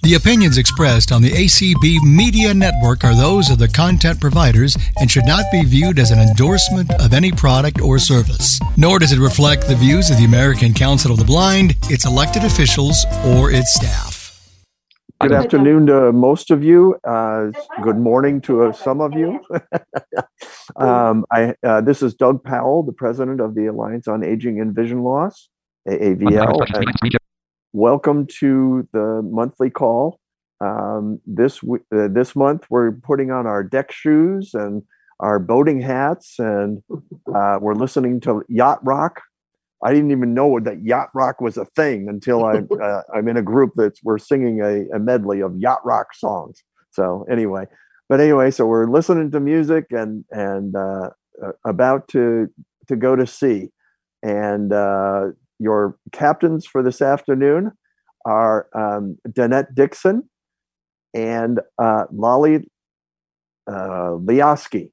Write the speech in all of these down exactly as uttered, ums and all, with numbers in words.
The opinions expressed on the A C B Media Network are those of the content providers and should not be viewed as an endorsement of any product or service. Nor does it reflect the views of the American Council of the Blind, its elected officials, or its staff. Good afternoon to most of you. Uh, good morning to uh, some of you. um, I, uh, this is Doug Powell, the president of the Alliance on Aging and Vision Loss, A A V L. Welcome to the monthly call. Um, this uh, this month, we're putting on our deck shoes and our boating hats, and uh, we're listening to yacht rock. I didn't even know that yacht rock was a thing until I, uh, I'm in a group that's we're singing a, a medley of yacht rock songs. So anyway, but anyway, so we're listening to music and and uh, about to to go to sea, and. Uh, Your captains for this afternoon are um, Danette Dixon and uh, Lolly uh, Liaski.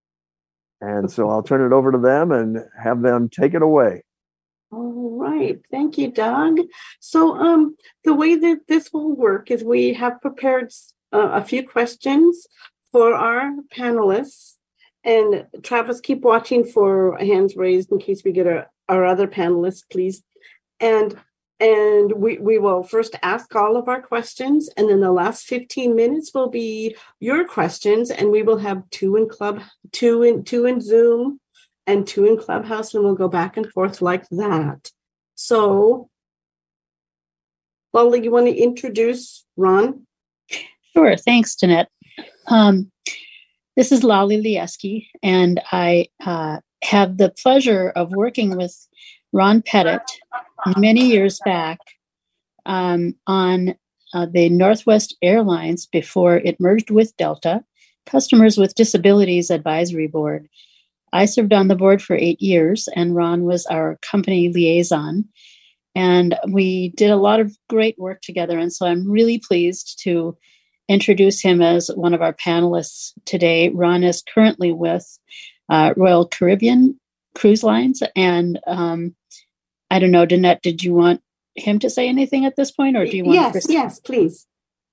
And so I'll turn it over to them and have them take it away. All right. Thank you, Doug. So um, the way that this will work is we have prepared uh, a few questions for our panelists. And Travis, keep watching for hands raised in case we get a our other panelists, please. And and we, we will first ask all of our questions, and then the last fifteen minutes will be your questions, and we will have two in club, two in two in Zoom, and two in Clubhouse, and we'll go back and forth like that. So, Lolly, you want to introduce Ron? Sure, thanks, Danette. Um, this is Lolly Lieski, and I uh, have the pleasure of working with Ron Pettit many years back um, on uh, the Northwest Airlines before it merged with Delta, Customers with Disabilities Advisory Board. I served on the board for eight years, and Ron was our company liaison. And we did a lot of great work together, and so I'm really pleased to introduce him as one of our panelists today. Ron is currently with Uh, Royal Caribbean Cruise Lines. And um, I don't know, Danette, did you want him to say anything at this point, or do you want yes, to proceed? Yes, please.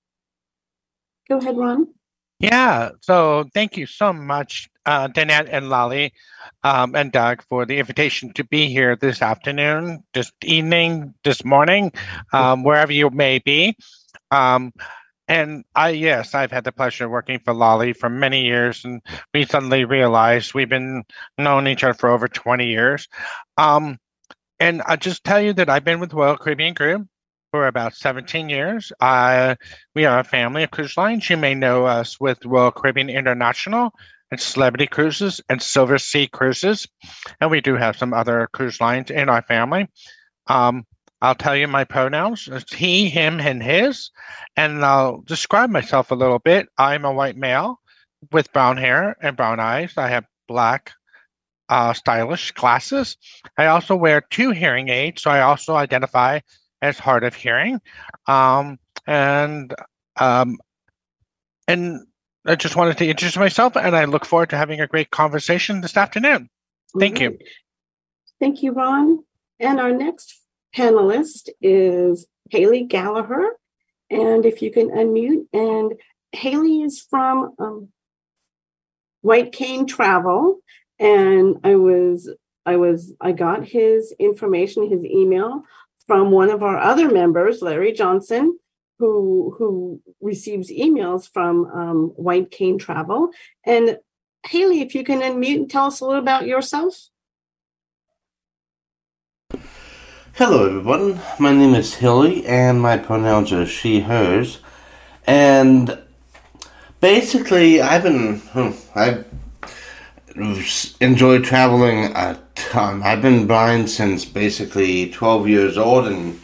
Go ahead, Ron. Yeah, so thank you so much, uh, Danette and Lolly um, and Doug, for the invitation to be here this afternoon, this evening, this morning, um, wherever you may be. Um, And I, yes, I've had the pleasure of working for Lolly for many years, and we suddenly realized we've been known each other for over twenty years. Um, and I'll just tell you that I've been with Royal Caribbean Group for about seventeen years. Uh, we are a family of cruise lines. You may know us with Royal Caribbean International and Celebrity Cruises and Silver Sea Cruises. And we do have some other cruise lines in our family. Um, I'll tell you my pronouns. It's he, him, and his. And I'll describe myself a little bit. I'm a white male with brown hair and brown eyes. I have black, uh, stylish glasses. I also wear two hearing aids, so I also identify as hard of hearing. Um, and um, and I just wanted to introduce myself, and I look forward to having a great conversation this afternoon. Thank All right. you. Thank you, Ron. And our next panelist is Haley Gallagher, and if you can unmute. And Haley is from um, White Cane Travel, and I was I was I got his information, his email from one of our other members, Larry Johnson, who who receives emails from um, White Cane Travel. And Haley, if you can unmute and tell us a little about yourself. Hello everyone, my name is Hilly and my pronouns are she, hers, and basically I've been, I've enjoyed traveling a ton. I've been blind since basically twelve years old, and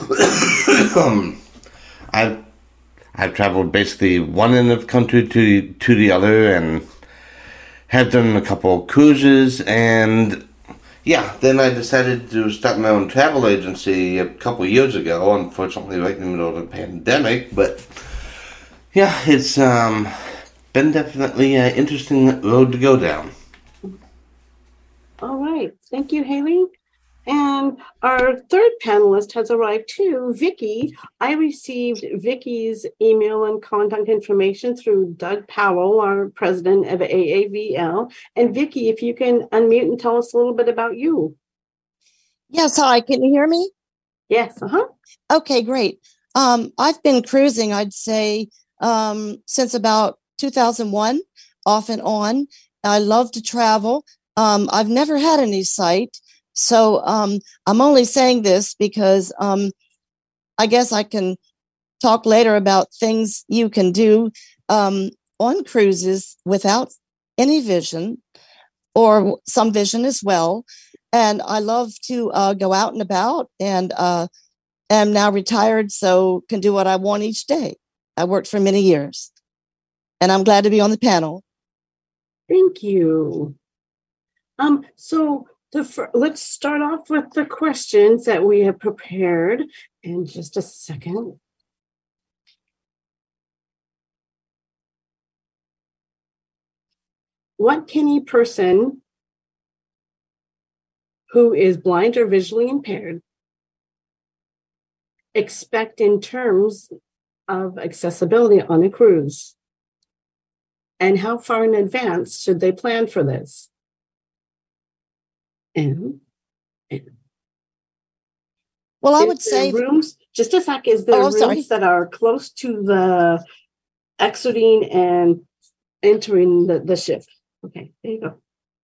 I've, I've traveled basically one end of the country to, to the other, and have done a couple of cruises, and yeah, then I decided to start my own travel agency a couple years ago, unfortunately right in the middle of the pandemic, but yeah, it's um, been definitely an interesting road to go down. All right. Thank you, Haley. And our third panelist has arrived too, Vicki. I received Vicki's email and contact information through Doug Powell, our president of A A V L. And Vicki, if you can unmute and tell us a little bit about you. Yes, hi, can you hear me? Yes, uh-huh. Okay, great. Um, I've been cruising, I'd say, um, since about two thousand one, off and on. I love to travel. Um, I've never had any sight. So um, I'm only saying this because um, I guess I can talk later about things you can do um, on cruises without any vision or some vision as well. And I love to uh, go out and about, and uh, am now retired, so can do what I want each day. I worked for many years, and I'm glad to be on the panel. Thank you. Um, so The, let's start off with the questions that we have prepared in just a second. What can a person who is blind or visually impaired expect in terms of accessibility on a cruise? And how far in advance should they plan for this? And, and well, I would say rooms, just a sec, is there oh, rooms sorry. that are close to the exiting and entering the, the ship? Okay, there you go.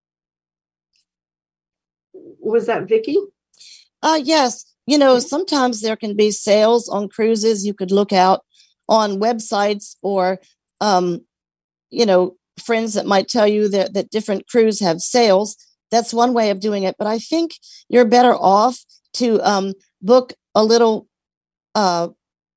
Was that Vicki? Uh, yes. You know, sometimes there can be sales on cruises. You could look out on websites or, um, you know, friends that might tell you that, that different cruises have sales. That's one way of doing it. But I think you're better off to um, book a little uh,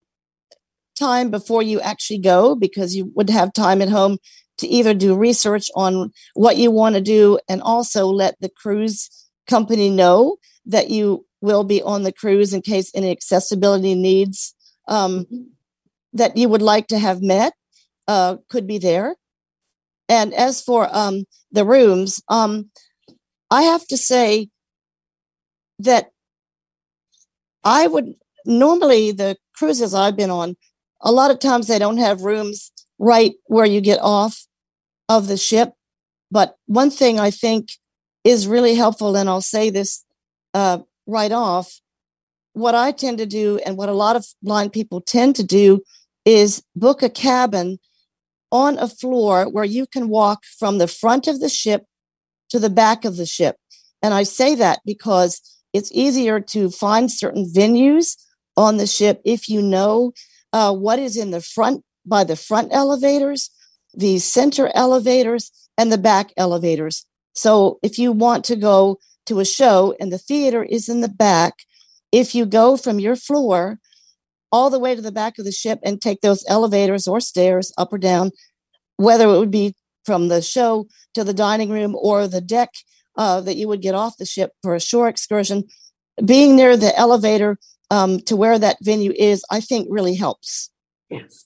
time before you actually go, because you would have time at home to either do research on what you want to do and also let the cruise company know that you will be on the cruise in case any accessibility needs um, that you would like to have met uh, could be there. And as for um, the rooms, um, I have to say that I would normally, the cruises I've been on, a lot of times they don't have rooms right where you get off of the ship. But one thing I think is really helpful, and I'll say this uh, right off, what I tend to do and what a lot of blind people tend to do is book a cabin on a floor where you can walk from the front of the ship to the back of the ship. And I say that because it's easier to find certain venues on the ship if you know uh, what is in the front by the front elevators, the center elevators, and the back elevators. So if you want to go to a show and the theater is in the back, if you go from your floor all the way to the back of the ship and take those elevators or stairs up or down, whether it would be from the show to the dining room or the deck uh, that you would get off the ship for a shore excursion, being near the elevator um, to where that venue is, I think really helps. Yes.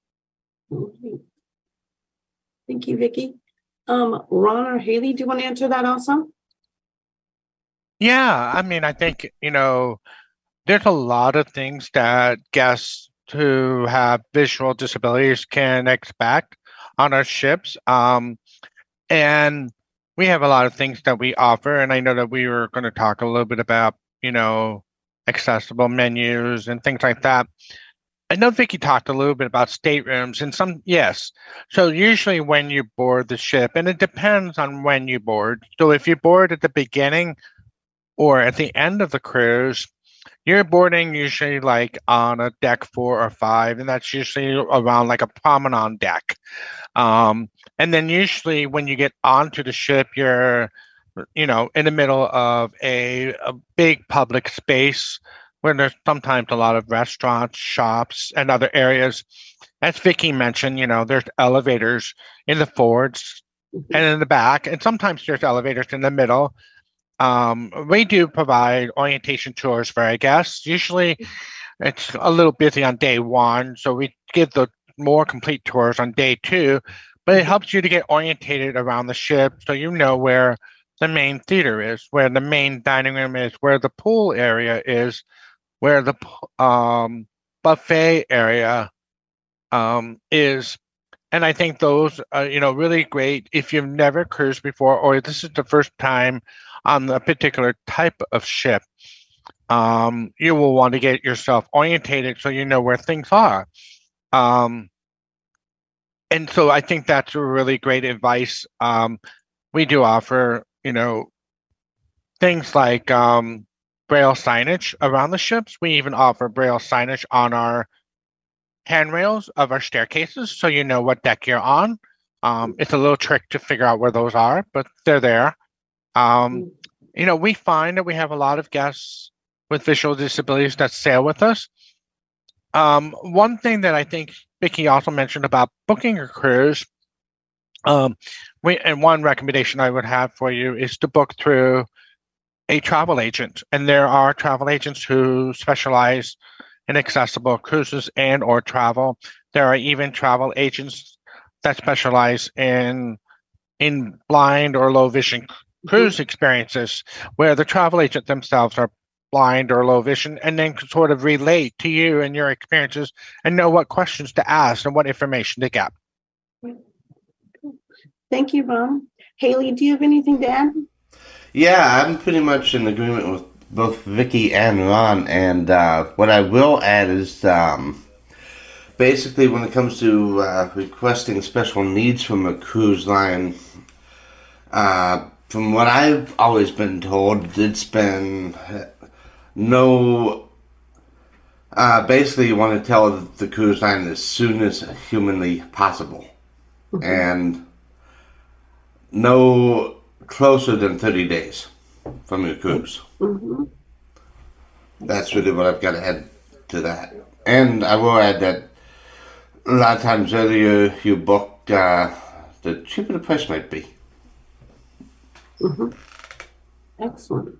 Okay. Thank you, Vicki. Um, Ron or Haley, do you want to answer that also? Yeah, I mean, I think, you know, there's a lot of things that guests who have visual disabilities can expect on our ships. Um, and we have a lot of things that we offer. And I know that we were going to talk a little bit about, you know, accessible menus and things like that. I know Vicki talked a little bit about staterooms and some, yes. So usually when you board the ship, and it depends on when you board. So if you board at the beginning or at the end of the cruise, you're boarding usually like on a deck four or five, and that's usually around like a promenade deck. Um, and then usually when you get onto the ship, you're, you know, in the middle of a, a big public space where there's sometimes a lot of restaurants, shops, and other areas. As Vicki mentioned, you know, there's elevators in the forwards and in the back, and sometimes there's elevators in the middle. Um, we do provide orientation tours for our guests. Usually it's a little busy on day one, so we give the more complete tours on day two, but it helps you to get orientated around the ship so you know where the main theater is, where the main dining room is, where the pool area is, where the um, buffet area um, is. And I think those are, you know, really great if you've never cruised before, or this is the first time on a particular type of ship. Um, you will want to get yourself orientated so you know where things are. Um, and so I think that's a really great advice. Um, we do offer, you know, things like um, Braille signage around the ships. We even offer Braille signage on our handrails of our staircases, so you know what deck you're on. Um, it's a little trick to figure out where those are, but they're there. Um, you know, we find that we have a lot of guests with visual disabilities that sail with us. Um, one thing that I think Vicki also mentioned about booking a cruise, um, we, and one recommendation I would have for you is to book through a travel agent. And there are travel agents who specialize in accessible cruises and or travel. There are even travel agents that specialize in in blind or low vision cruise experiences, where the travel agent themselves are blind or low vision, and then can sort of relate to you and your experiences and know what questions to ask and what information to get. Thank you, Ron. Haley, do you have anything to add? Yeah, I'm pretty much in agreement with both Vicki and Ron, and uh, what I will add is um, basically when it comes to uh, requesting special needs from a cruise line, uh, from what I've always been told, it's been no, uh, basically you want to tell the cruise line as soon as humanly possible, mm-hmm. and no closer than thirty days from your cruise. Mm-hmm. That's really what I've got to add to that. And I will add that a lot of times earlier you book, uh, the cheaper the price might be. Mm-hmm. Excellent.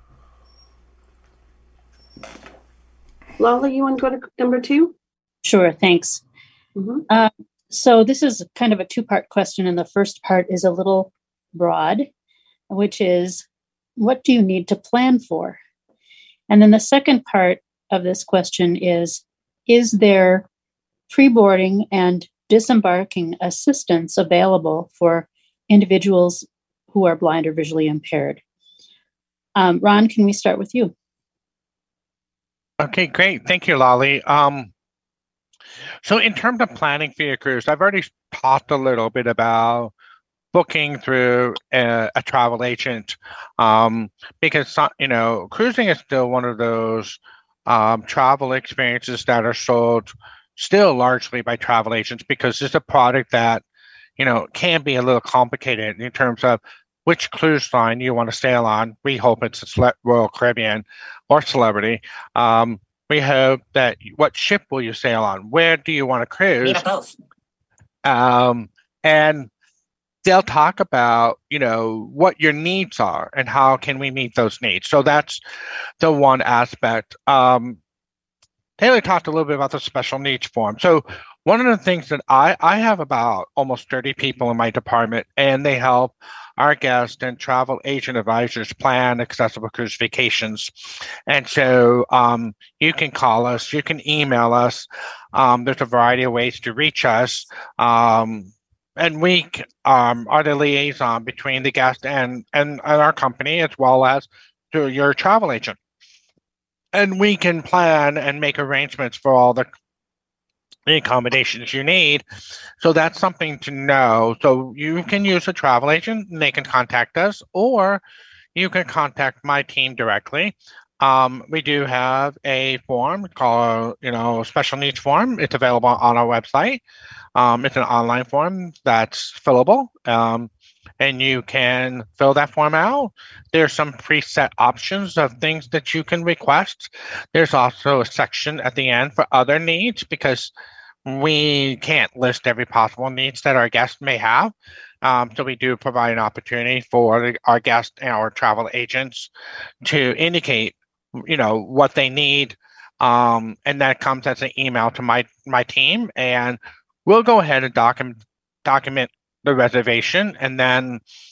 Lala, you want to go to number two? Sure, thanks. Mm-hmm. Uh, so this is kind of a two-part question, and the first part is a little broad, which is, what do you need to plan for? And then the second part of this question is, is there pre-boarding and disembarking assistance available for individuals who are blind or visually impaired? Um, Ron, can we start with you? Okay, great. Thank you, Lolly. Um, so in terms of planning for your cruise, I've already talked a little bit about booking through a, a travel agent, um, because, you know, cruising is still one of those um, travel experiences that are sold still largely by travel agents, because it's a product that, you know, can be a little complicated in terms of which cruise line you want to sail on. We hope it's a Royal Caribbean or Celebrity. Um, we hope that what ship will you sail on? Where do you want to cruise? Yeah, both. Um, and they'll talk about, you know, what your needs are and how can we meet those needs. So that's the one aspect. Um, Taylor talked a little bit about the special needs form. So one of the things that I, I have about almost thirty people in my department, and they help our guests and travel agent advisors plan accessible cruise vacations. And so um, you can call us, you can email us. Um, there's a variety of ways to reach us. Um, and we um, are the liaison between the guest and, and, and our company, as well as to your travel agent. And we can plan and make arrangements for all the the accommodations you need. So that's something to know. So you can use a travel agent and they can contact us, or you can contact my team directly. Um, we do have a form called, you know, special needs form. It's available on our website. Um, it's an online form that's fillable. Um, and you can fill that form out. There's some preset options of things that you can request. There's also a section at the end for other needs, because we can't list every possible needs that our guests may have. Um, so we do provide an opportunity for our guests and our travel agents to indicate, you know, what they need. Um, and that comes as an email to my, my team, and we'll go ahead and document, document the reservation, and then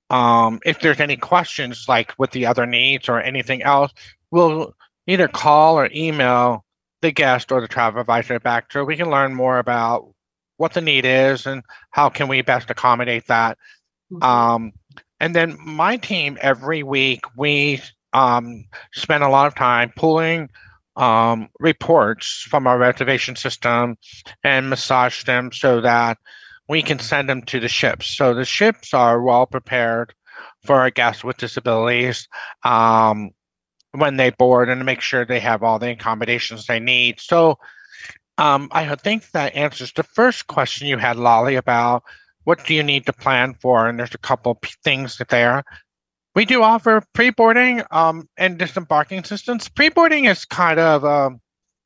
um, if there's any questions, like with the other needs or anything else, we'll either call or email the guest or the travel advisor back so we can learn more about what the need is and how can we best accommodate that. Um, and then my team, every week, we um, spend a lot of time pulling um, reports from our reservation system and massage them so that we can send them to the ships. So the ships are well prepared for our guests with disabilities um, when they board and to make sure they have all the accommodations they need. So um, I think that answers the first question you had, Lolly, about what do you need to plan for? And there's a couple things there. We do offer pre-boarding um, and disembarking assistance. Pre-boarding is kind of um,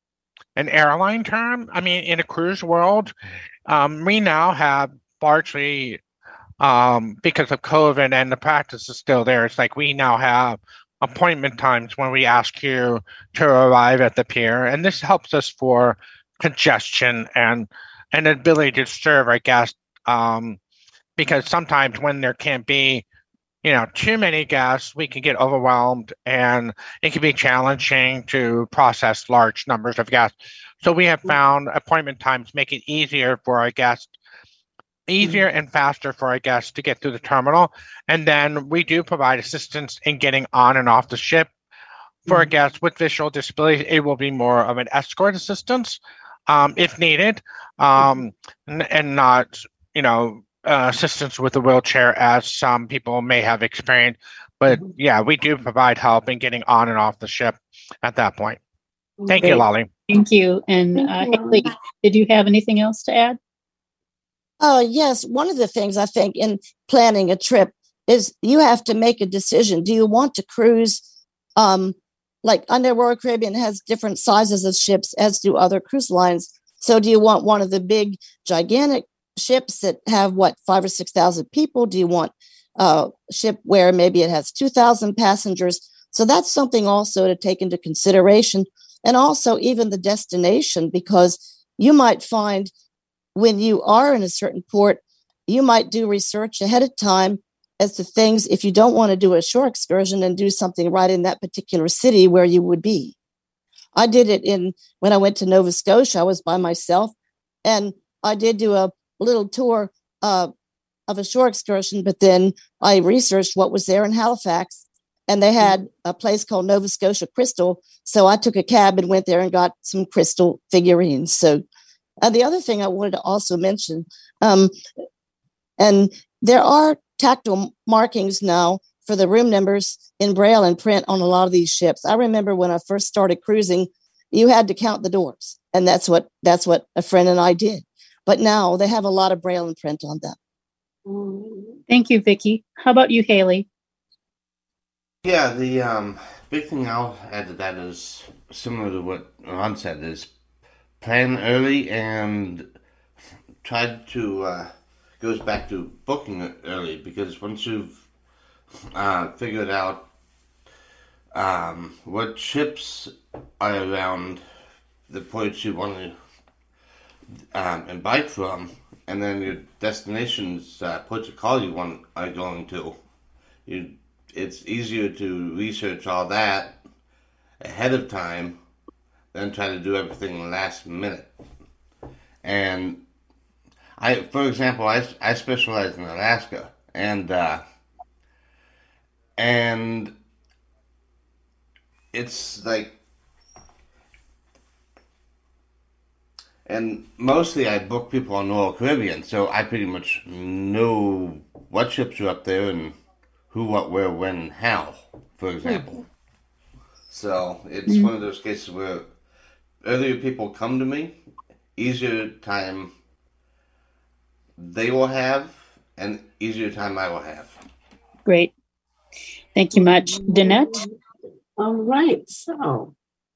an airline term. I mean, in a cruise world, um, we now have largely, um, because of COVID and the practice is still there, it's like we now have appointment times when we ask you to arrive at the pier. And this helps us for congestion and an ability to serve our guests. Um, because sometimes when there can't be, you know, too many guests, we can get overwhelmed and it can be challenging to process large numbers of guests. So we have found appointment times make it easier for our guests, easier and faster for our guests to get through the terminal. And then we do provide assistance in getting on and off the ship. For our guests with visual disabilities, it will be more of an escort assistance um, if needed, um, and, and not, you know, Uh, assistance with a wheelchair as some people may have experienced. But yeah, we do provide help in getting on and off the ship at that point. Thank Great. you, Lolly. Thank you. And Thank uh, you, Haley, Lolly. did you have anything else to add? Oh, yes. One of the things I think in planning a trip is you have to make a decision. Do you want to cruise? Um, like I know Royal Caribbean has different sizes of ships, as do other cruise lines. So do you want one of the big, gigantic ships that have what, five or six thousand people? Do you want a ship where maybe it has two thousand passengers? So that's something also to take into consideration. And also even the destination, because you might find when you are in a certain port, you might do research ahead of time as to things if you don't want to do a shore excursion and do something right in that particular city where you would be. I did it in when I went to Nova Scotia. I was by myself, and I did do a little tour uh, of a shore excursion, but then I researched what was there in Halifax, and they had a place called Nova Scotia Crystal. So I took a cab and went there and got some crystal figurines. So uh, the other thing I wanted to also mention, um, and there are tactile markings now for the room numbers in Braille and print on a lot of these ships. I remember when I first started cruising, you had to count the doors, and that's what that's what a friend and I did. But now they have a lot of Braille and print on them. Thank you, Vicki. How about you, Haley? Yeah, the um, big thing I'll add to that is similar to what Ron said, is plan early and try to, uh, goes back to booking it early, because once you've uh, figured out um, what ships are around the ports you want to Um, and bike from, and then your destinations, uh, ports of call you want are going to. You, it's easier to research all that ahead of time than try to do everything last minute. And I, for example, I, I specialize in Alaska, and uh, and it's like. And mostly I book people on Royal Caribbean, so I pretty much know what ships are up there and who, what, where, when, and how, for example. Mm-hmm. So it's mm-hmm. one of those cases where earlier people come to me, easier time they will have, and easier time I will have. Great. Thank you much. Danette? All right, so.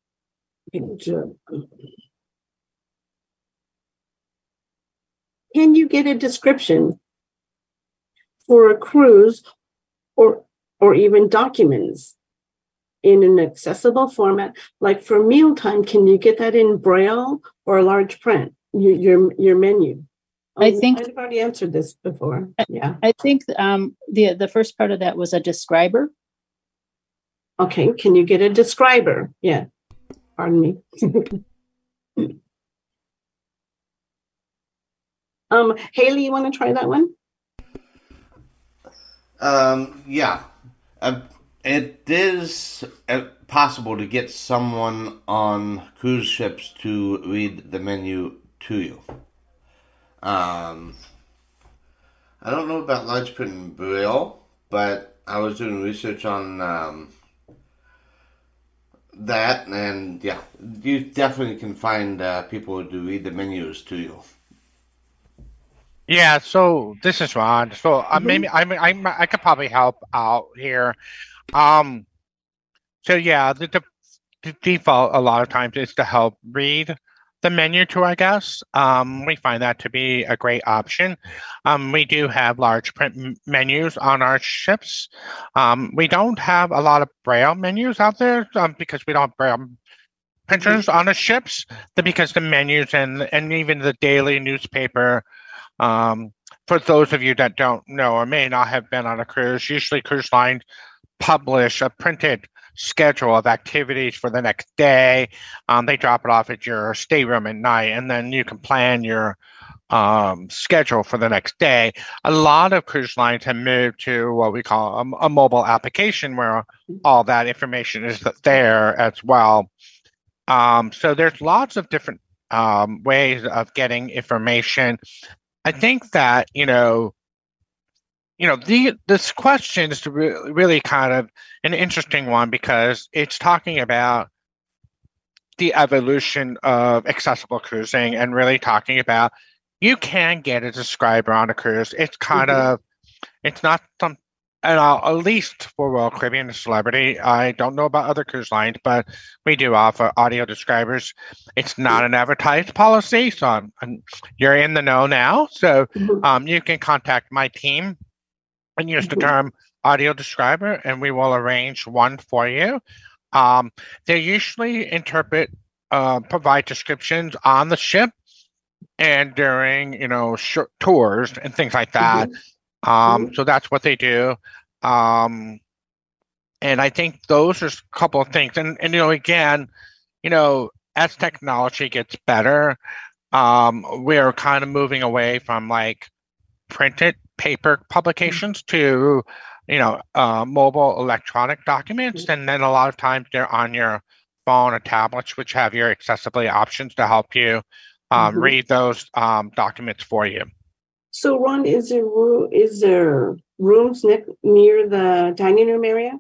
Can you get a description for a cruise or or even documents in an accessible format? Like for mealtime, can you get that in Braille or large print, your your, your menu? Oh, I think I've already answered this before. Yeah. I think um, the the first part of that was a describer. Okay. Can you get a describer? Yeah. Pardon me. um, Haley, you want to try that one? Um, yeah. Uh, it is uh, possible to get someone on cruise ships to read the menu to you. Um, I don't know about large print and braille, but I was doing research on um, that, and yeah, you definitely can find uh, people to read the menus to you. Yeah, so this is Ron. So uh, Mhm. maybe I mean I I could probably help out here. Um, so yeah, the, the, the default a lot of times is to help read the menu to our guests. Um, we find that to be a great option. Um, we do have large print m- menus on our ships. Um, we don't have a lot of braille menus out there um, because we don't have braille printers on the ships. The, because the menus and and even the daily newspaper. Um, for those of you that don't know or may not have been on a cruise, usually cruise lines publish a printed schedule of activities for the next day. Um, they drop it off at your stateroom at night, and then you can plan your um, schedule for the next day. A lot of cruise lines have moved to what we call a, a mobile application where all that information is there as well. Um, so there's lots of different um, ways of getting information. I think that, you know, you know, the this question is re- really kind of an interesting one because it's talking about the evolution of accessible cruising and really talking about you can get a describer on a cruise. It's kind Mhm. of, it's not some, and uh, at least for Royal Caribbean and Celebrity, I don't know about other cruise lines, but we do offer audio describers. It's not an advertised policy, so I'm, I'm- you're in the know now. So Mhm. um, you can contact my team and use the Mhm. term audio describer, and we will arrange one for you. Um, they usually interpret, uh, provide descriptions on the ship and during, you know, short tours and things like that. Mhm. Um, Mhm. so that's what they do. Um, and I think those are a couple of things. And, and you know, again, you know, as technology gets better, um, we're kind of moving away from like printed paper publications to, you know, uh, mobile electronic documents. And then a lot of times they're on your phone or tablets, which have your accessibility options to help you um, Mhm. read those um, documents for you. So, Ron, is there roo- is there rooms ne- near the dining room area?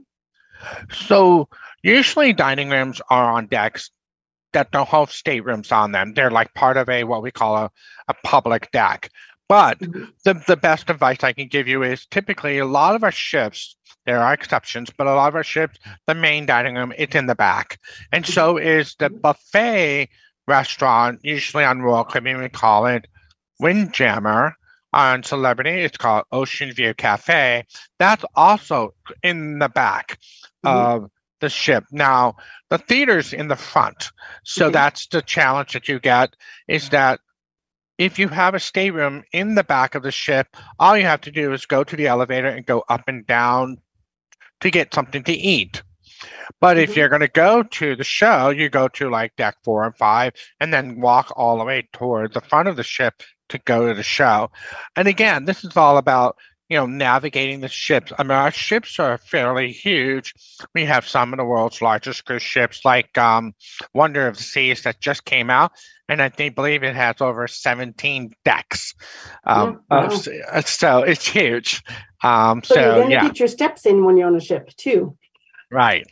So usually dining rooms are on decks that don't have staterooms on them. They're like part of a what we call a, a public deck. But Mhm. the, the best advice I can give you is typically a lot of our ships, there are exceptions, but a lot of our ships, the main dining room, it's in the back. And so is the buffet restaurant, usually on Royal Caribbean, we call it Windjammer. On Celebrity, it's called Ocean View Cafe. That's also in the back Mhm. of the ship. Now, the theater's in the front. So Okay. that's the challenge that you get is that if you have a stateroom in the back of the ship, all you have to do is go to the elevator and go up and down to get something to eat. But if Mhm. you're going to go to the show, you go to like deck four and five and then walk all the way toward the front of the ship to go to the show. And again, this is all about, you know, navigating the ships. I mean, our ships are fairly huge. We have some of the world's largest cruise ships, like um, Wonder of the Seas that just came out, and I think believe it has over seventeen decks. Um, Oh, of- wow. so it's huge. Um, So you're so going to yeah, get your steps in when you're on a ship too. right.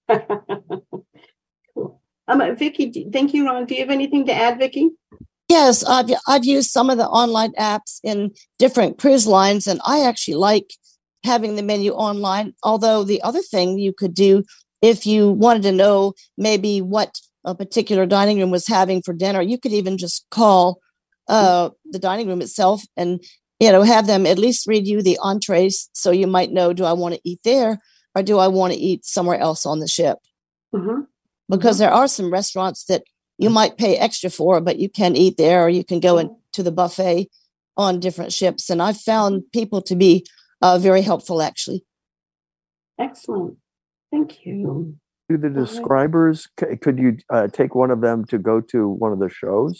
Cool. Um, Vicky, d- thank you, Ron. Do you have anything to add, Vicky? Yes, I've I've used some of the online apps in different cruise lines, and I actually like having the menu online. Although the other thing you could do if you wanted to know maybe what a particular dining room was having for dinner, you could even just call uh, the dining room itself and you know have them at least read you the entrees, so you might know, do I want to eat there or do I want to eat somewhere else on the ship? Mm-hmm. Because Mhm. there are some restaurants that you might pay extra for, but you can eat there or you can go into the buffet. on different ships. And I've found people to be uh, very helpful, actually. Excellent. Thank you. Do the describers, c- could you uh, take one of them to go to one of the shows?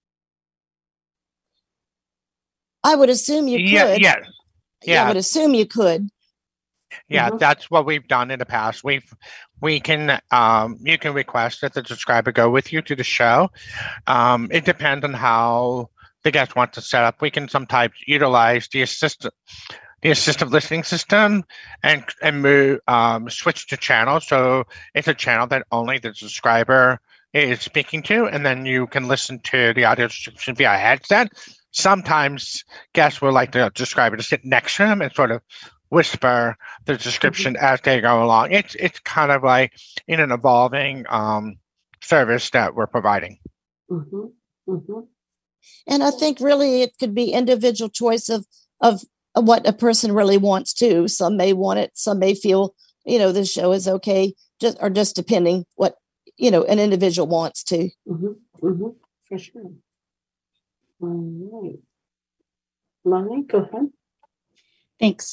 I would assume you Yeah, could. yeah, Yeah, I yeah. would assume you could. Yeah, Mhm. that's what we've done in the past. We've we can um you can request that the describer go with you to the show. Um, it depends on how the guest wants to set up. We can sometimes utilize the assistant the assistive listening system and and move um switch to channel. So it's a channel that only the describer is speaking to, and then you can listen to the audio description via headset. Sometimes guests would like the describer to sit next to them and sort of whisper the description as they go along. It's it's kind of like in an evolving um, service that we're providing. Mm-hmm. Mm-hmm. And I think really it could be individual choice of of what a person really wants to. Some may want it, some may feel, you know, the show is okay, just or just depending what, you know, an individual wants to. Mm-hmm. Mm-hmm. For sure. All right. Lonnie, go ahead. Thanks.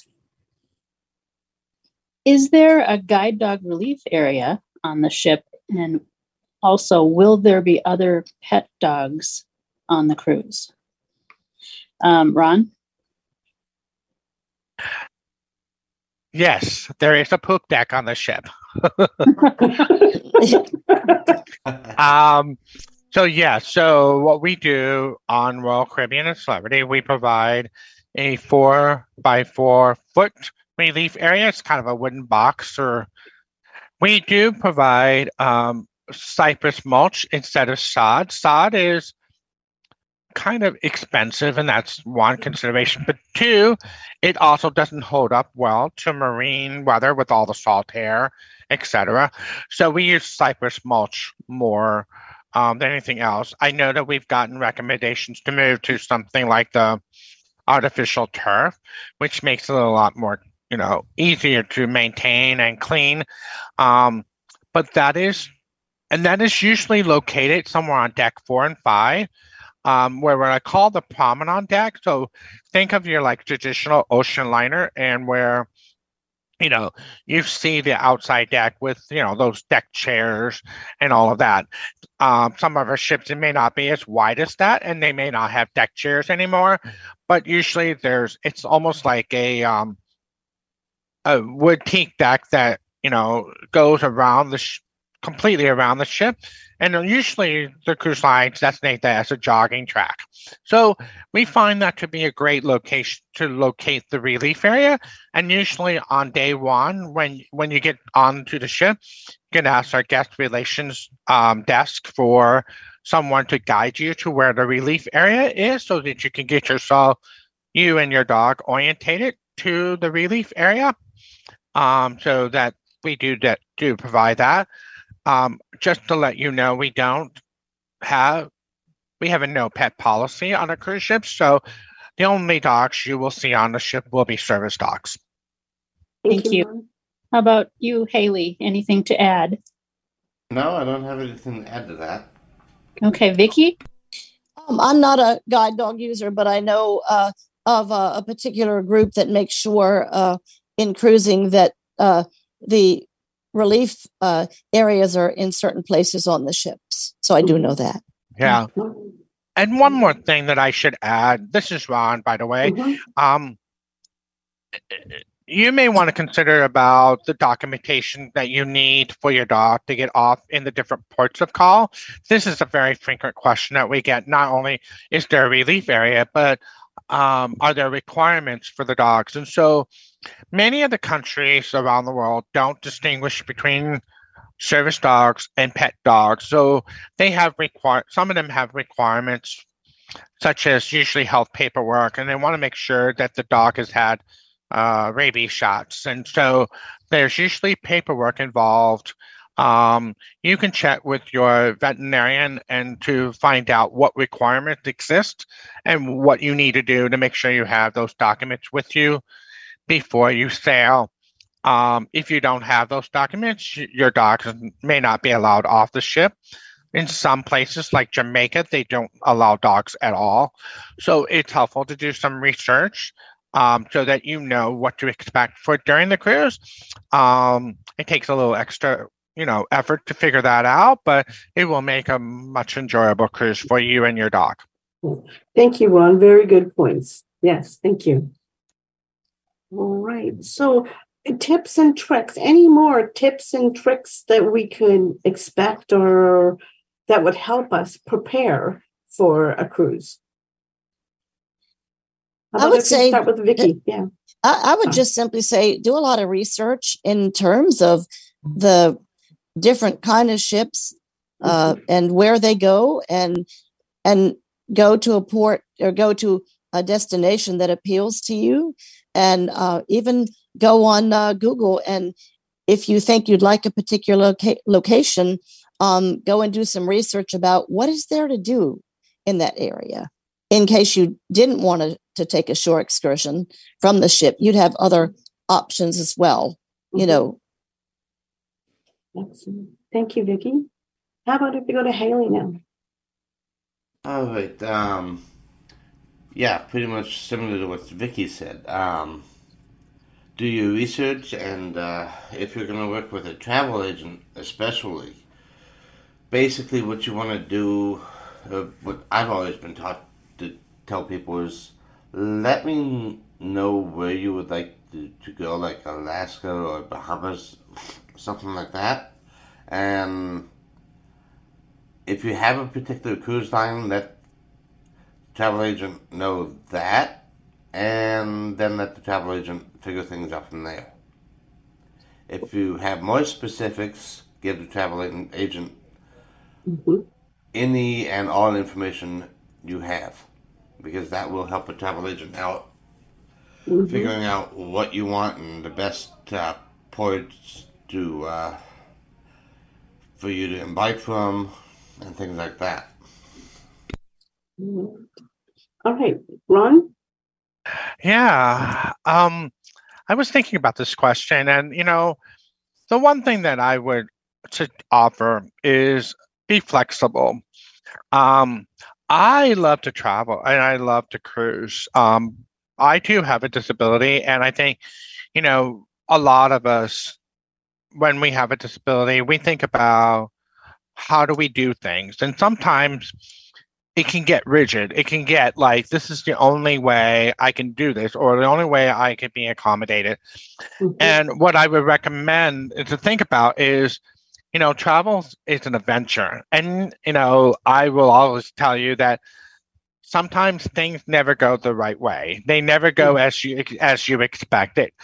Is there a guide dog relief area on the ship? And also, will there be other pet dogs on the cruise? Um, Ron? Yes, there is a poop deck on the ship. um, so yeah, so what we do on Royal Caribbean and Celebrity, we provide a four by four foot relief area. It's kind of a wooden box, or we do provide um, cypress mulch instead of sod. Sod is kind of expensive, and that's one consideration. But two, it also doesn't hold up well to marine weather with all the salt air, et cetera. So we use cypress mulch more um, than anything else. I know that we've gotten recommendations to move to something like the artificial turf, which makes it a lot more, you know, easier to maintain and clean. Um, but that is, and that is usually located somewhere on deck four and five, um, where what I call the promenade deck. So think of your like traditional ocean liner, and where, you know, you see the outside deck with, you know, those deck chairs and all of that. Um, some of our ships, it may not be as wide as that, and they may not have deck chairs anymore. But usually there's, it's almost like a um, a wood teak deck that, you know, goes around the sh- completely around the ship, and usually the cruise lines designate that as a jogging track. So we find that to be a great location to locate the relief area. And usually on day one, when when you get onto the ship, you can ask our guest relations um, desk for someone to guide you to where the relief area is, so that you can get yourself, you and your dog, orientated to the relief area. Um, so that we do that, do provide that. Um, just to let you know, we don't have, we have a no pet policy on a cruise ship. So the only dogs you will see on the ship will be service dogs. Thank, Thank you. you. Lonnie. How about you, Haley? Anything to add? No, I don't have anything to add to that. Okay, Vicky? Um, I'm not a guide dog user, but I know uh, of a, a particular group that makes sure uh, in cruising that uh, the relief uh, areas are in certain places on the ships. So I do know that. Yeah. Mhm. And one more thing that I should add, this is Ron, by the way. Mhm. Um, you may want to consider about the documentation that you need for your dog to get off in the different ports of call. This is a very frequent question that we get. Not only is there a relief area, but um, are there requirements for the dogs? And so many of the countries around the world don't distinguish between service dogs and pet dogs. So they have require some of them have requirements such as usually health paperwork, and they want to make sure that the dog has had uh, rabies shots. And so there's usually paperwork involved. Um, you can check with your veterinarian and to find out what requirements exist and what you need to do to make sure you have those documents with you before you sail. Um, if you don't have those documents, your dog may not be allowed off the ship. In some places like Jamaica, they don't allow dogs at all. So it's helpful to do some research um, so that you know what to expect for during the cruise. Um, it takes a little extra, you know, effort to figure that out, but it will make a much enjoyable cruise for you and your dog. Thank you, Ron. Very good points. Yes, thank you. All right. So tips and tricks, any more tips and tricks that we could expect or that would help us prepare for a cruise? How about I would if we say, start with Vicki? Yeah. I, I would just simply say, do a lot of research in terms of the different kind of ships uh, mm-hmm. and where they go, and and go to a port or go to a destination that appeals to you, and uh, even go on uh, Google, and if you think you'd like a particular loca- location, um, go and do some research about what is there to do in that area. In case you didn't want to, to take a shore excursion from the ship, you'd have other options as well, mm-hmm. you know. Excellent. Thank you, Vicki. How about if we go to Haley now? All right. Um, yeah, pretty much similar to what Vicki said. Um, do your research, and uh, if you're going to work with a travel agent, especially, basically what you want to do, uh, what I've always been taught to tell people is, let me know where you would like to, to go, like Alaska or Bahamas, something like that. And if you have a particular cruise line, let the travel agent know that, and then let the travel agent figure things out from there. If you have more specifics, give the travel agent mm-hmm. any and all information you have, because that will help a travel agent out mm-hmm. figuring out what you want and the best uh, ports to uh, for you to embark from and things like that. Mm-hmm. All right, Ron? Yeah, um, I was thinking about this question, and you know, the one thing that I would to offer is be flexible. Um, I love to travel and I love to cruise. Um, I too have a disability, and I think, you know, a lot of us, when we have a disability, we think about how do we do things, and sometimes it can get rigid. It can get like, this is the only way I can do this, or the only way I can be accommodated. Mm-hmm. And what I would recommend to think about is, you know, travel is an adventure. And, you know, I will always tell you that sometimes things never go the right way. They never go mm-hmm. as you as you expect it.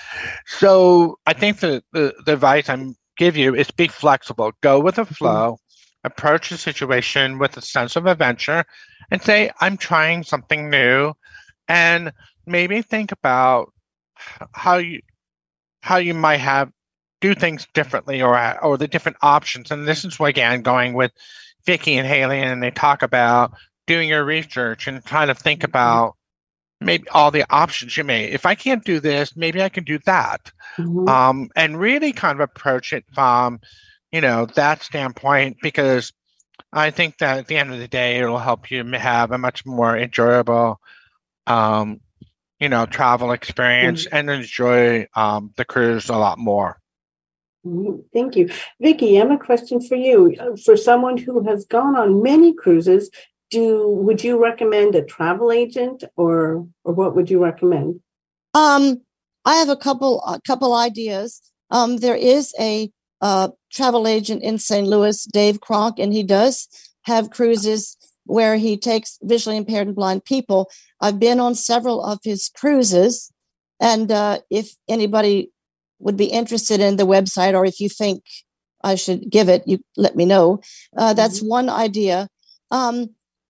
So I think the, the, the advice I give you is be flexible, go with the flow, mm-hmm. approach the situation with a sense of adventure, and say, I'm trying something new, and maybe think about how you how you might have do things differently, or or the different options. And this is again going with Vicki and Haley, and they talk about doing your research and trying to think about maybe all the options you may. If I can't do this, maybe I can do that, mm-hmm. um, and really kind of approach it from, you know, that standpoint, because I think that at the end of the day, it'll help you have a much more enjoyable, um, you know, travel experience mm-hmm. and enjoy um, the cruise a lot more. Mm-hmm. Thank you. Vicki, I have a question for you. For someone who has gone on many cruises, do would you recommend a travel agent, or or what would you recommend? Um, I have a couple a couple ideas. Um, there is a uh, travel agent in Saint Louis, Dave Kronk, and he does have cruises where he takes visually impaired and blind people. I've been on several of his cruises, and uh, if anybody would be interested in the website, or if you think I should give it, you let me know. Uh, that's mm-hmm. one idea. Um,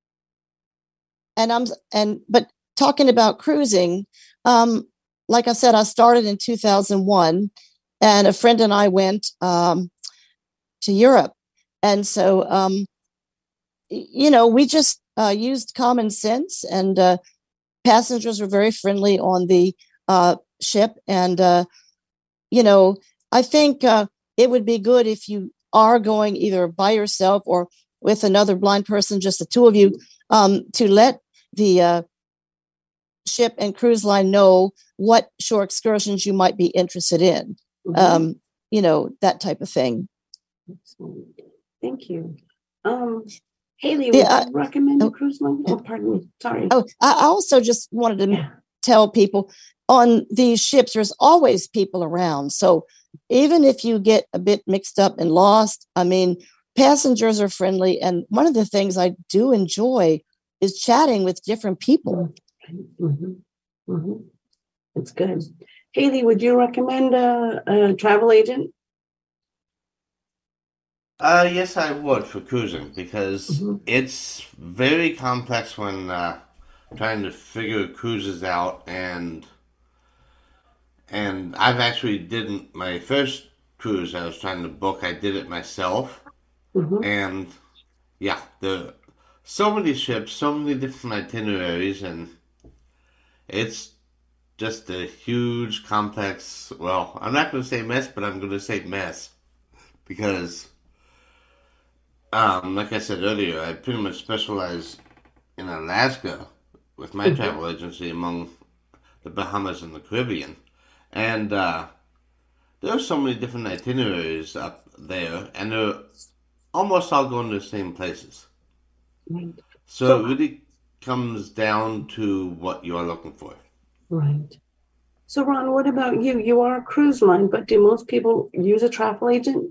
and I'm and but talking about cruising, um, like I said, I started in two thousand one, and a friend and I went um, to Europe, and so um, you know we just uh, used common sense, and uh, passengers were very friendly on the uh, ship, and uh, you know I think uh, it would be good if you are going either by yourself or with another blind person, just the two of you, um, to let the uh, ship and cruise line know what shore excursions you might be interested in. Mm-hmm. Um, you know, that type of thing. Thank you. Um, Haley, would yeah, you recommend uh, a cruise line? Oh, pardon me. Sorry. Oh, I also just wanted to yeah. tell people on these ships, there's always people around. So even if you get a bit mixed up and lost, I mean, passengers are friendly. And one of the things I do enjoy is chatting with different people. Mm-hmm. Mm-hmm. That's good. Haley, would you recommend a, a travel agent? Uh, yes, I would for cruising because mm-hmm. it's very complex when uh, trying to figure cruises out, and and I've actually did my first cruise I was trying to book. I did it myself, mm-hmm. and yeah, there so many ships, so many different itineraries, and it's just a huge, complex. Well, I'm not going to say mess, but I'm going to say mess because. Um, like I said earlier, I pretty much specialize in Alaska with my mm-hmm. travel agency among the Bahamas and the Caribbean. And uh, there are so many different itineraries up there, and they're almost all going to the same places. Right. So, so it really comes down to what you are looking for. Right. So, Ron, what about you? You are a cruise line, but do most people use a travel agent?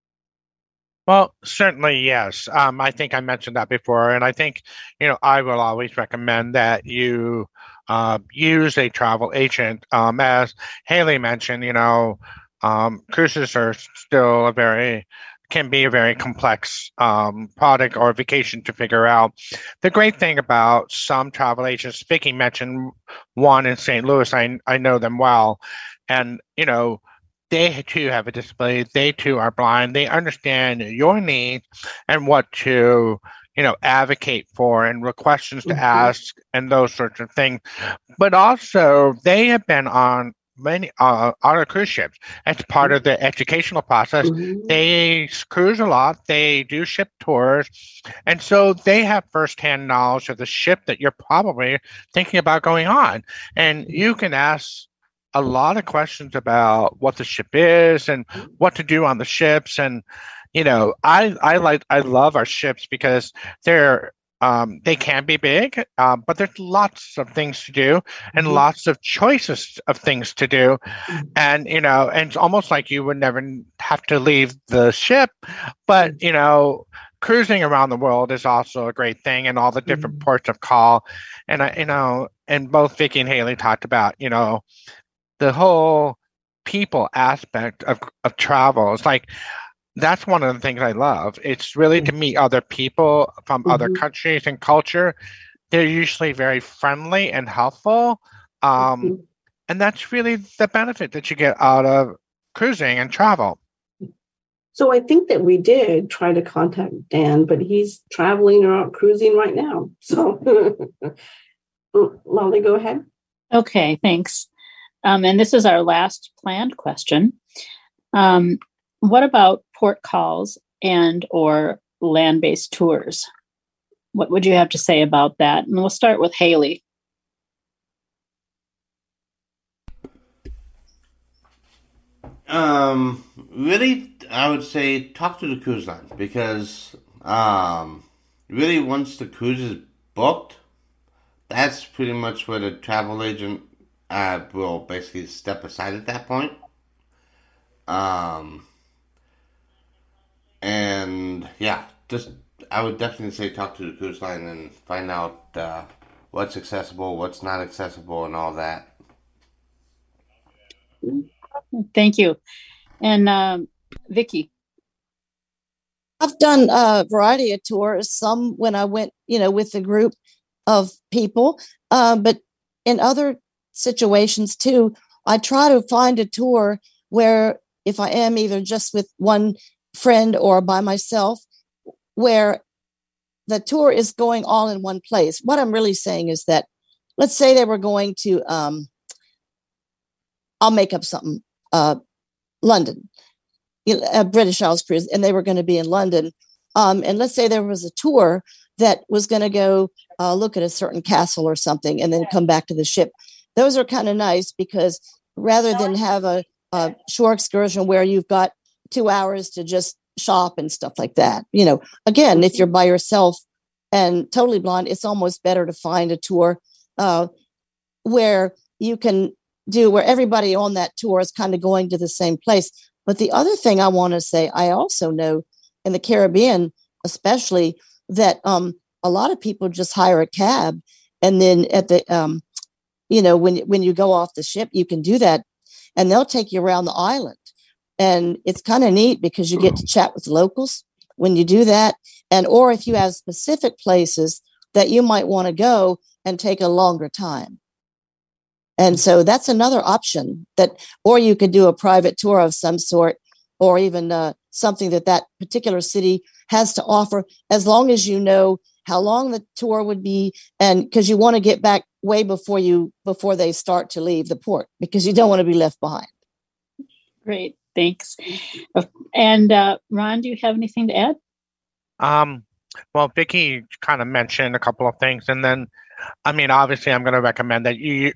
Well, certainly, yes. Um, I think I mentioned that before, and I think, you know, I will always recommend that you uh, use a travel agent. Um, as Haley mentioned, you know, um, cruises are still a very, can be a very complex um, product or vacation to figure out. The great thing about some travel agents, Vicki mentioned one in Saint Louis, I, I know them well, and, you know, they too have a disability. They too are blind. They understand your needs and what to, you know, advocate for and what questions to mm-hmm. ask and those sorts of things. But also, they have been on many uh, on a cruise ships. It's part mm-hmm. of the educational process. Mm-hmm. They cruise a lot. They do ship tours, and so they have firsthand knowledge of the ship that you're probably thinking about going on. And you can ask a lot of questions about what the ship is and what to do on the ships. And, you know, I, I like, I love our ships because they're, um, they can be big, um, but there's lots of things to do and mm-hmm. lots of choices of things to do. And, you know, and it's almost like you would never have to leave the ship, but, you know, cruising around the world is also a great thing, and all the different mm-hmm. ports of call. And I, you know, and both Vicki and Haley talked about, you know, the whole people aspect of, of travel. It's like, that's one of the things I love. It's really to meet other people from mm-hmm. other countries and culture. They're usually very friendly and helpful. Um, mm-hmm. And that's really the benefit that you get out of cruising and travel. So I think that we did try to contact Dan, but he's traveling or out cruising right now. So Lolly, go ahead. Okay, thanks. Um, and this is our last planned question. Um, what about port calls and or land-based tours? What would you have to say about that? And we'll start with Haley. Um, really, I would say talk to the cruise line because um, really once the cruise is booked, that's pretty much where the travel agent Uh, will basically step aside at that point. Um, and yeah, just I would definitely say talk to the cruise line and find out uh, what's accessible, what's not accessible, and all that. Thank you. And um, Vicki. I've done a variety of tours, some when I went, you know, with a group of people, uh, but in other situations too, I try to find a tour where if I am either just with one friend or by myself, where the tour is going all in one place. What I'm really saying is that, let's say they were going to, um, I'll make up something, uh, London, a British Isles cruise, and they were going to be in London. Um, and let's say there was a tour that was going to go uh, look at a certain castle or something and then come back to the ship. Those are kind of nice because rather than have a, a shore excursion where you've got two hours to just shop and stuff like that, you know, again, if you're by yourself and totally blind, it's almost better to find a tour uh, where you can do where everybody on that tour is kind of going to the same place. But the other thing I want to say, I also know in the Caribbean, especially, that um, a lot of people just hire a cab, and then at the, um, you know, when when you go off the ship, you can do that, and they'll take you around the island, and it's kind of neat because you get to chat with locals when you do that, and or if you have specific places that you might want to go and take a longer time. And so that's another option that, or you could do a private tour of some sort, or even uh, something that that particular city has to offer, as long as you know how long the tour would be, and because you want to get back way before you before they start to leave the port, because you don't want to be left behind. Great, thanks. And uh, Ron, do you have anything to add? Um, well, Vicki kind of mentioned a couple of things, and then, I mean, obviously, I'm going to recommend that you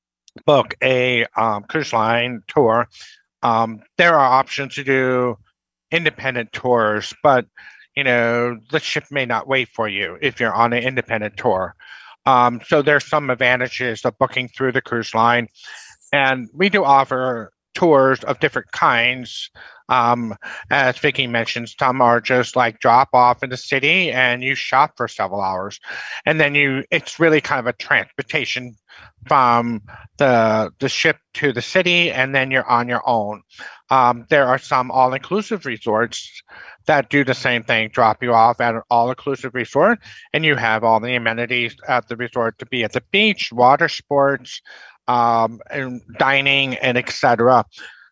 book a um, cruise line tour. Um, there are options to do independent tours, but you know the ship may not wait for you if you're on an independent tour. Um, so there's some advantages of booking through the cruise line, and we do offer tours of different kinds. Um, as Vicki mentioned, some are just like drop off in the city and you shop for several hours, and then you it's really kind of a transportation from the the ship to the city, and then you're on your own. Um, there are some all-inclusive resorts that do the same thing, drop you off at an all-inclusive resort, and you have all the amenities at the resort to be at the beach, water sports, um, and dining, and et cetera.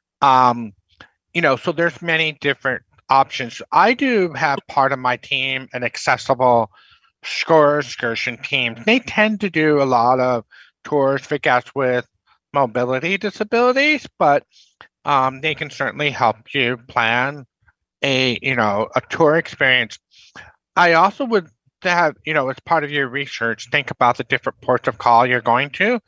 Um, you know, so there's many different options. I do have part of my team an accessible shore excursion team. They tend to do a lot of tours for guests with mobility disabilities, but um, they can certainly help you plan a, you know, a tour experience. I also would have, you know, as part of your research, think about the different ports of call you're going to.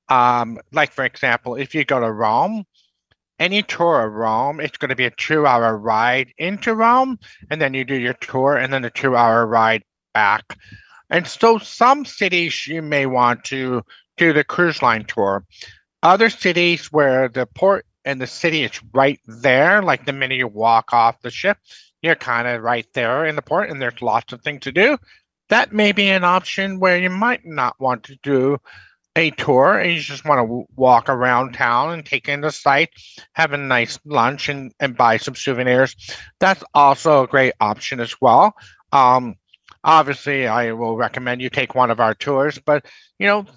Um, like, for example, if you go to Rome, any tour of Rome, it's going to be a two-hour ride into Rome, and then you do your tour, and then a two-hour ride back. And so some cities you may want to do the cruise line tour. Other cities where the port and the city is right there, like the minute you walk off the ship, you're kind of right there in the port, and there's lots of things to do. That may be an option where you might not want to do a tour and you just want to w- walk around town and take in the sights, have a nice lunch, and, and buy some souvenirs. That's also a great option as well. Um, obviously, I will recommend you take one of our tours, but, you know,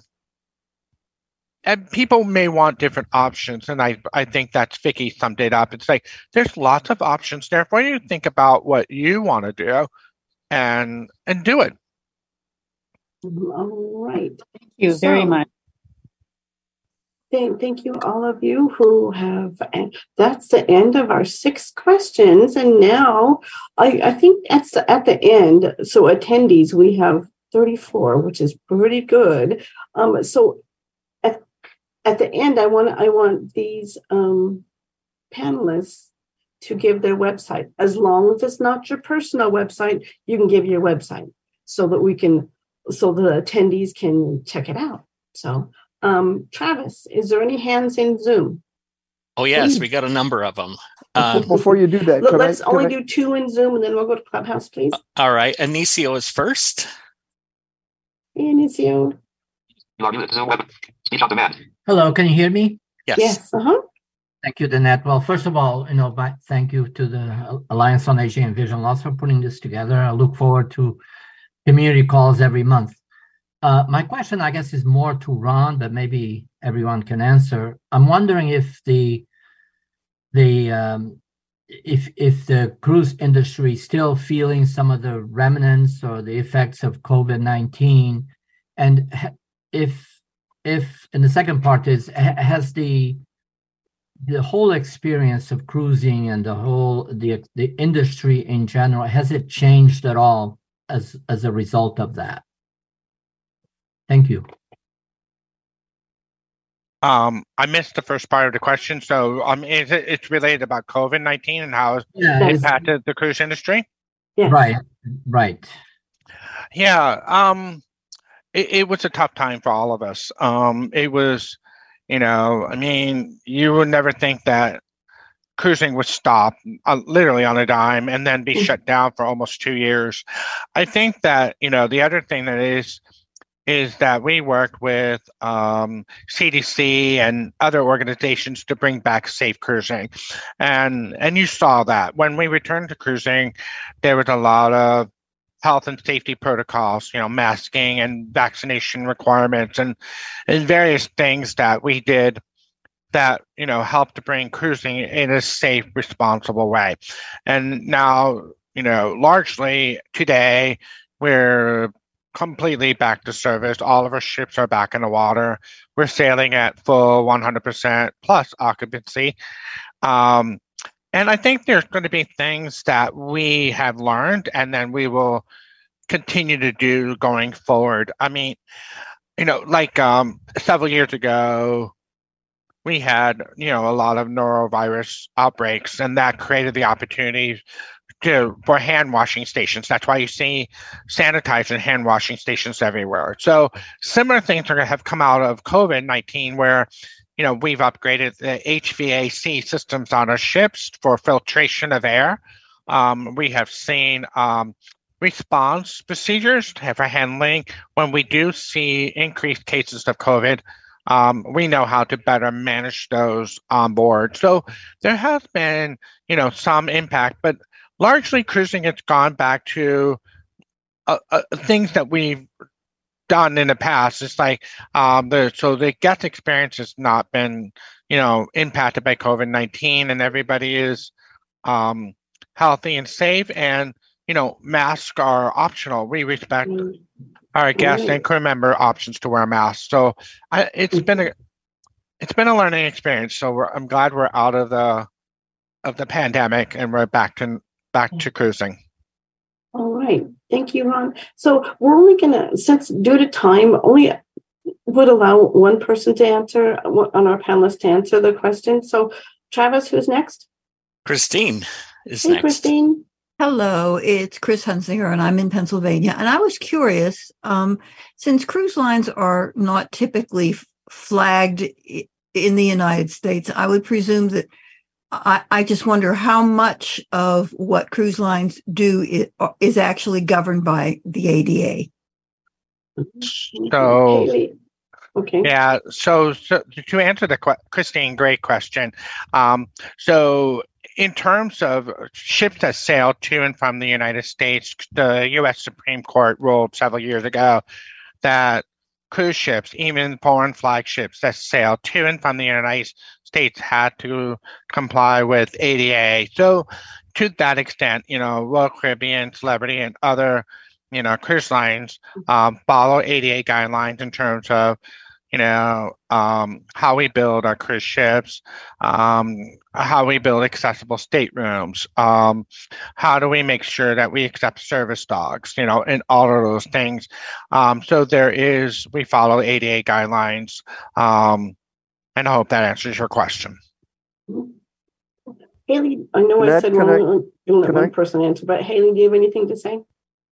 and people may want different options, and I, I think that's Vicki summed it up. It's like there's lots of options there for you. Think about what you want to do and and do it. All right. Thank you very So, much. Thank, thank you, all of you who have, and that's the end of our six questions. And now I, I think that's the, at the end. So attendees, we have thirty-four, which is pretty good. Um, so at, at the end, I want I want these um, panelists to give their website. As long as it's not your personal website, you can give your website so that we can, so the attendees can check it out. So Um, Travis, is there any hands in Zoom? Oh, yes, we got a number of them. Um, Before you do that, Look, let's I, only I... do two in Zoom, and then we'll go to Clubhouse, please. All right, Anicio is first. Hey, Anicio. Hello, can you hear me? Yes. Yes. Uh-huh. Thank you, Danette. Well, first of all, you know, thank you to the Alliance on Aging and Vision Loss for putting this together. I look forward to community calls every month. Uh, my question, I guess, is more to Ron, but maybe everyone can answer. I'm wondering if the the um, if if the cruise industry is still feeling some of the remnants or the effects of COVID nineteen, and if if and the second part is, has the the whole experience of cruising and the whole the the industry in general, has it changed at all as as a result of that? Thank you. Um, I missed the first part of the question. So, um, is it, it's related about COVID nineteen and how it's Yeah, it's- impacted the cruise industry? Yes. right, right. Yeah. Um, it, it was a tough time for all of us. Um, it was, you know, I mean, you would never think that cruising would stop uh, literally on a dime and then be shut down for almost two years. I think that, you know, the other thing that is is that we worked with um, C D C and other organizations to bring back safe cruising, and and you saw that when we returned to cruising, there was a lot of health and safety protocols, you know, masking and vaccination requirements, and and various things that we did that, you know, helped to bring cruising in a safe, responsible way. And now, you know, largely today, we're completely back to service. All of our ships are back in the water. We're sailing at full one hundred percent plus occupancy. Um, and I think there's going to be things that we have learned and then we will continue to do going forward. I mean, you know, like um, several years ago, we had, you know, a lot of norovirus outbreaks, and that created the opportunity to for hand washing stations. That's why you see sanitizer and hand washing stations everywhere. So similar things are going to have come out of COVID nineteen, where, you know, we've upgraded the H V A C systems on our ships for filtration of air. Um, we have seen um, response procedures for handling when we do see increased cases of COVID. Um, we know how to better manage those on board. So there has been, you know, some impact, but largely cruising has gone back to uh, uh, things that we've done in the past. It's like um, the so the guest experience has not been, you know, impacted by COVID nineteen, and everybody is um, healthy and safe. And you know, masks are optional. We respect Mm. our guests Right. and crew member options to wear masks. So I, it's been a it's been a learning experience. So we're, I'm glad we're out of the of the pandemic and we're back to back to cruising. All right. Thank you, Ron. So we're only going to, since due to time, only would allow one person to answer on our panelists to answer the question. So Travis, who's next? Christine is Hey, next. Christine. Hello, it's Chris Hunsinger, and I'm in Pennsylvania. And I was curious, um, since cruise lines are not typically f- flagged i- in the United States, I would presume that I, I just wonder how much of what cruise lines do is, is actually governed by the A D A. So Haley. Okay. yeah, so, so to answer the que- Christine, great question. Um, so in terms of ships that sail to and from the United States, the U S Supreme Court ruled several years ago that cruise ships, even foreign flag ships that sail to and from the United States, had to comply with A D A. So to that extent, you know, Royal Caribbean, Celebrity, and other, you know, cruise lines um, follow A D A guidelines in terms of, you know, um, how we build our cruise ships, um, how we build accessible staterooms, um, how do we make sure that we accept service dogs, you know, and all of those things. Um, so there is, we follow A D A guidelines, um, and I hope that answers your question. Haley, I know I Matt, said can we're I- only going to let can one I- person answer, but Haley, do you have anything to say?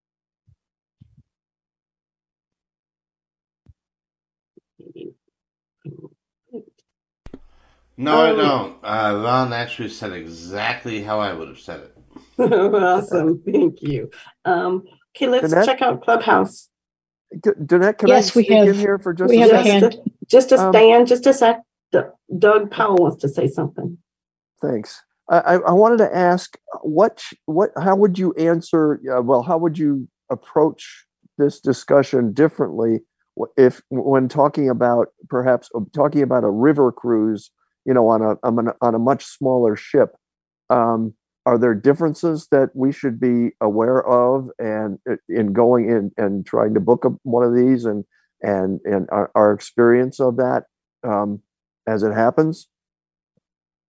No, I Um, don't. Uh, Ron actually said exactly how I would have said it. Awesome. Thank you. Um, okay, let's Danette? check out Clubhouse. D- Danette, can Yes, I we sneak in have- here for just we a have a second? hand. Just a, just a Um, stand, just a sec. D- Doug Powell wants to say something. Thanks. I, I I wanted to ask what sh- what how would you answer? Uh, well, how would you approach this discussion differently wh- if when talking about perhaps uh, talking about a river cruise, you know, on a on a, on a much smaller ship? Um, are there differences that we should be aware of and uh, in going in and trying to book a, one of these and and and our, our experience of that um, as it happens?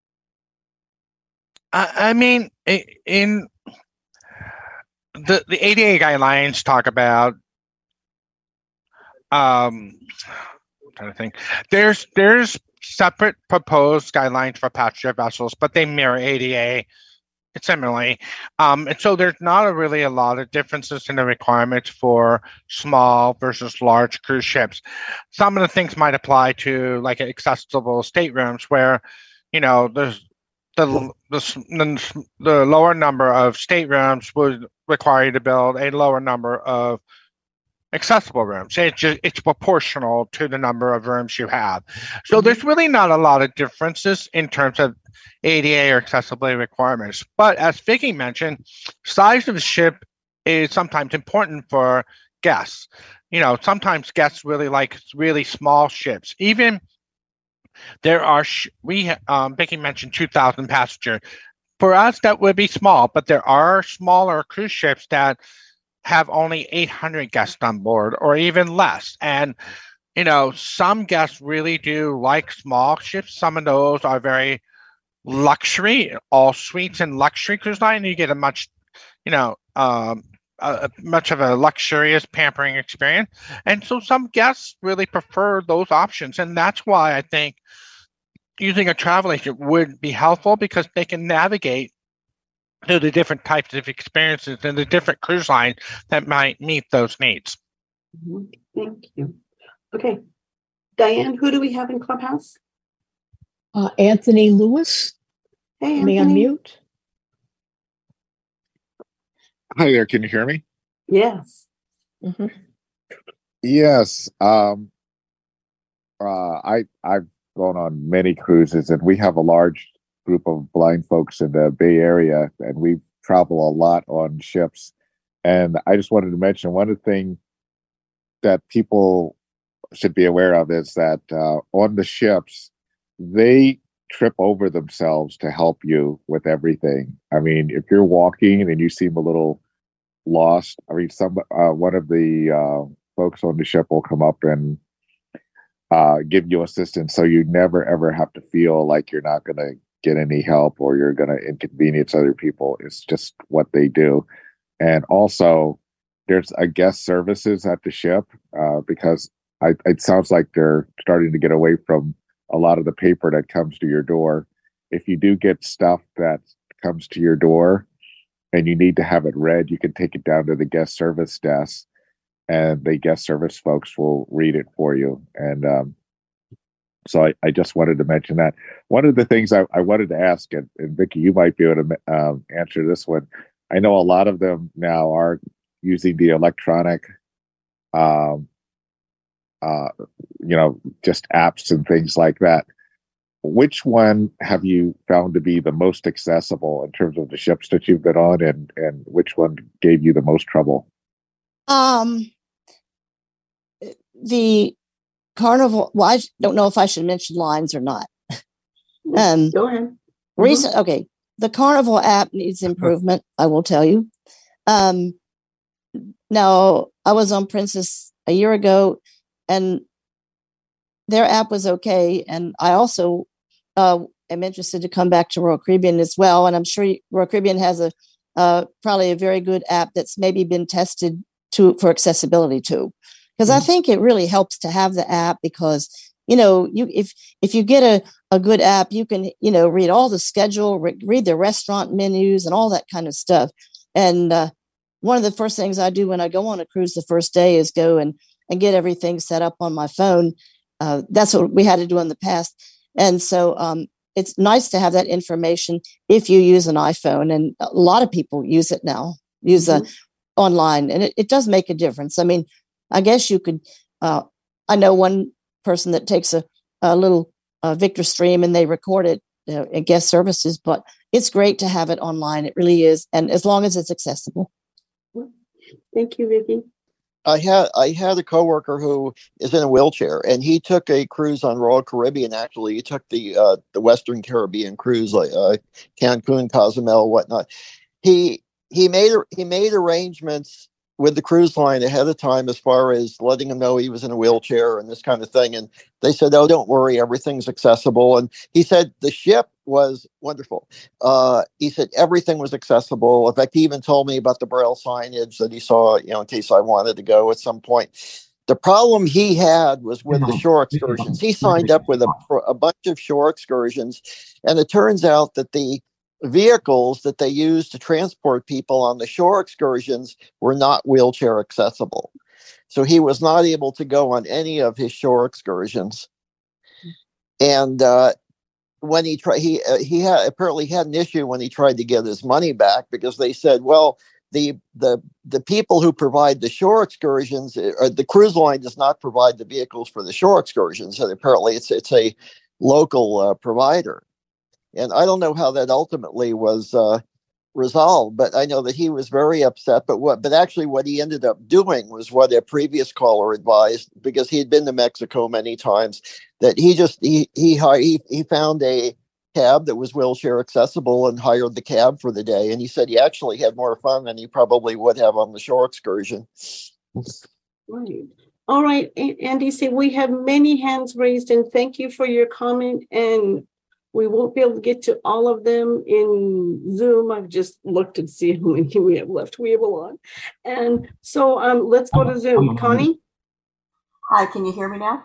I, I mean, in the the A D A guidelines talk about. Um, I'm trying to think. There's there's separate proposed guidelines for passenger vessels, but they mirror A D A similarly. Um, and so there's not a really a lot of differences in the requirements for small versus large cruise ships. Some of the things might apply to like accessible staterooms where, you know, there's the, the, the lower number of staterooms would require you to build a lower number of accessible rooms. It's just, it's proportional to the number of rooms you have. So there's really not a lot of differences in terms of A D A or accessibility requirements. But as Vicky mentioned, size of the ship is sometimes important for guests. You know, sometimes guests really like really small ships. Even there are, sh- we, um, Vicky mentioned two thousand passenger. For us, that would be small, but there are smaller cruise ships that have only eight hundred guests on board or even less. And, you know, some guests really do like small ships. Some of those are very luxury, all suites and luxury cruise line. And you get a much, you know, um, a, much of a luxurious pampering experience. And so some guests really prefer those options. And that's why I think using a travel agent would be helpful, because they can navigate to the different types of experiences and the different cruise lines that might meet those needs. Mm-hmm. Thank you. Okay. Diane, who do we have in Clubhouse? Uh, Anthony Lewis. Hey, Anthony. Anthony. Unmute. Hi there. Can you hear me? Yes. Mm-hmm. Yes. Um, uh, I, I've gone on many cruises, and we have a large group of blind folks in the Bay Area, and we travel a lot on ships. And I just wanted to mention one of the things that people should be aware of is that uh, on the ships, they trip over themselves to help you with everything. I mean, if you're walking and you seem a little lost, I mean, some uh, one of the uh, folks on the ship will come up and uh, give you assistance, so you never ever have to feel like you're not going to get any help or you're going to inconvenience other people. It's just what they do. And also, there's a guest services at the ship uh, because I, it sounds like they're starting to get away from a lot of the paper that comes to your door. If you do get stuff that comes to your door and you need to have it read, you can take it down to the guest service desk, and the guest service folks will read it for you. And um, so I, I just wanted to mention that. One of the things I, I wanted to ask, and, and Vicky, you might be able to um, answer this one. I know a lot of them now are using the electronic, um, uh, you know, just apps and things like that. Which one have you found to be the most accessible in terms of the ships that you've been on, and, and which one gave you the most trouble? Um, the Carnival, well, I don't know if I should mention lines or not. Um, Go ahead. Mm-hmm. Recent, okay. The Carnival app needs improvement, I will tell you. Um, now, I was on Princess a year ago, and their app was okay. And I also uh, am interested to come back to Royal Caribbean as well. And I'm sure Royal Caribbean has a uh, probably a very good app that's maybe been tested to for accessibility too. Because I think it really helps to have the app, because, you know, you if if you get a, a good app, you can, you know, read all the schedule, re- read the restaurant menus and all that kind of stuff. And uh, one of the first things I do when I go on a cruise the first day is go and, and get everything set up on my phone. Uh, that's what we had to do in the past. And so um, it's nice to have that information if you use an iPhone. And a lot of people use it now, use mm-hmm. a, online. And it, it does make a difference. I mean, I guess you could, uh, I know one person that takes a, a little uh, Victor Stream and they record it uh, in guest services, but it's great to have it online. It really is. And as long as it's accessible. Thank you, Vicky. I had I had a coworker who is in a wheelchair, and he took a cruise on Royal Caribbean. Actually, he took the uh, the Western Caribbean cruise, like uh, Cancun, Cozumel, whatnot. He he made he made arrangements with the cruise line ahead of time as far as letting him know he was in a wheelchair and this kind of thing. And they said, oh, don't worry, everything's accessible. And he said the ship was wonderful. Uh, he said everything was accessible. In fact, he even told me about the Braille signage that he saw, you know, in case I wanted to go at some point. The problem he had was with the shore excursions. He signed up with a, a bunch of shore excursions, and it turns out that the vehicles that they used to transport people on the shore excursions were not wheelchair accessible. So he was not able to go on any of his shore excursions. And uh, when he tried, he uh, he had apparently had an issue when he tried to get his money back, because they said, well, the the the people who provide the shore excursions, or the cruise line does not provide the vehicles for the shore excursions, and apparently it's it's a local uh, provider. And I don't know how that ultimately was uh, resolved, but I know that he was very upset. But what, but actually, what he ended up doing was what a previous caller advised, because he had been to Mexico many times. That he just he he he he found a cab that was wheelchair accessible and hired the cab for the day. And he said he actually had more fun than he probably would have on the shore excursion. Right. All right, Andy. So we have many hands raised, and thank you for your comment. And we won't be able to get to all of them in Zoom. I've just looked to see how many we have left. We have a lot. And so um, let's go to Zoom. Connie? Hi, can you hear me now?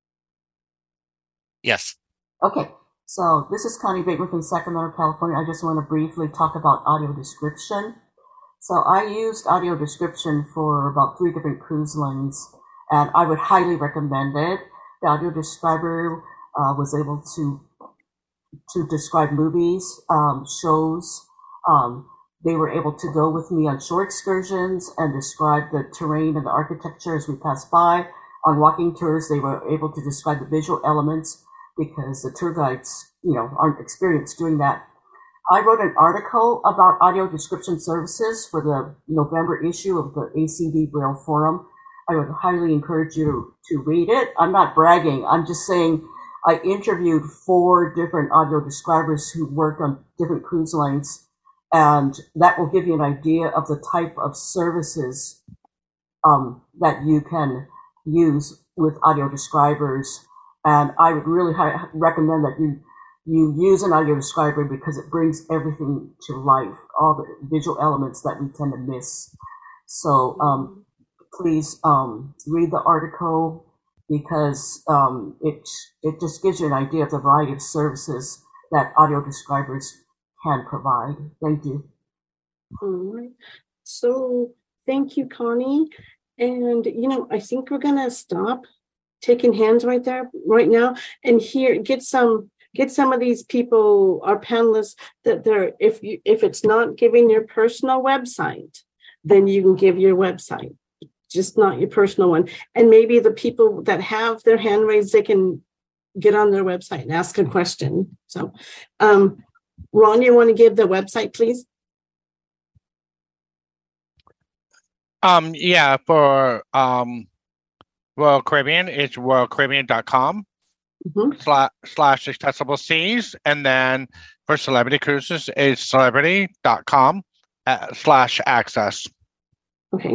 Yes. Okay, so this is Connie Bateman from Sacramento, California. I just want to briefly talk about audio description. So I used audio description for about three different cruise lines, and I would highly recommend it. The audio describer uh, was able to to describe movies, um, shows. Um, they were able to go with me on shore excursions and describe the terrain and the architecture as we passed by. On walking tours, they were able to describe the visual elements, because the tour guides, you know, aren't experienced doing that. I wrote an article about audio description services for the November issue of the A C B Braille Forum. I would highly encourage you to, to read it. I'm not bragging. I'm just saying I interviewed four different audio describers who worked on different cruise lines, and that will give you an idea of the type of services um, that you can use with audio describers. And I would really hi- recommend that you you use an audio describer, because it brings everything to life, all the visual elements that we tend to miss. So um, please um, read the article, because um, it it just gives you an idea of the variety of services that audio describers can provide. Thank you. All right. So thank you, Connie. And, you know, I think we're going to stop taking hands right there, right now, and here, get some, get some of these people, our panelists, that they're, if you, if it's not giving your personal website, then you can give your website, just not your personal one. And maybe the people that have their hand raised, they can get on their website and ask a question. So, um, Ron, you want to give the website, please? Um, yeah, for um, Royal Caribbean, it's royal caribbean dot com mm-hmm. slash, slash accessible seas. And then for Celebrity Cruises, it's celebrity dot com uh, slash access. Okay.